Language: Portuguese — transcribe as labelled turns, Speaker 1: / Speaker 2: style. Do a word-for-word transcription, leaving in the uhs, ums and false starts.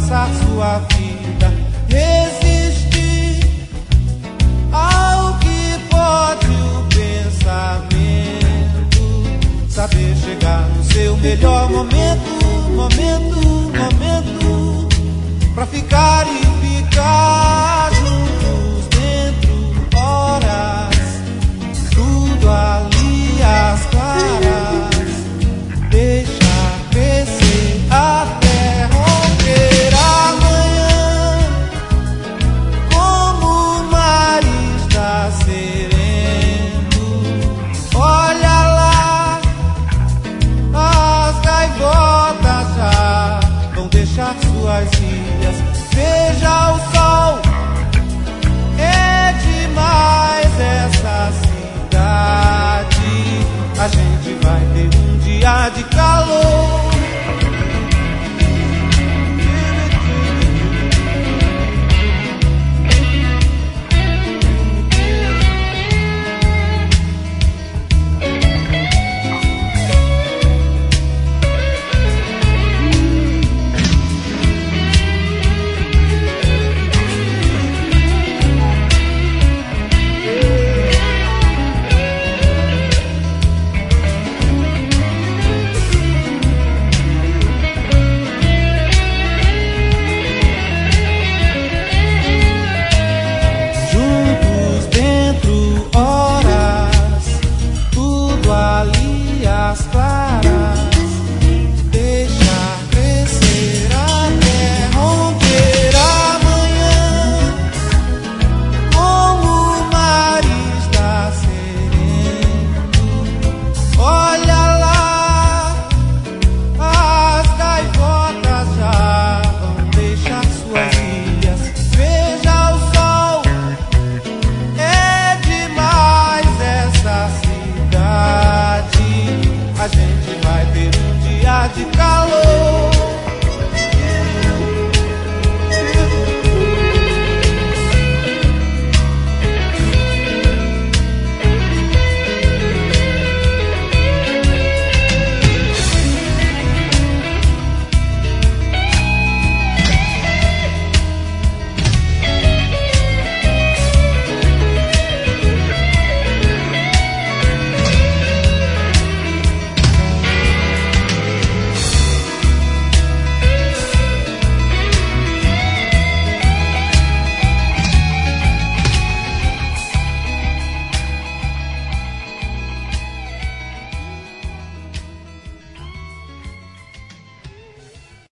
Speaker 1: passar sua vida. Resistir ao que pode o pensamento, saber chegar no seu melhor momento, momento, momento, pra ficar e ficar juntos dentro, horas, tudo ali às claras, deixa crescer até romper amanhã, como o mar está sereno. Olha lá, as gaivotas já vão deixar suas ilhas. Veja o sol, é demais essa cidade. A gente vai ter um dia de calor. Ali às claras.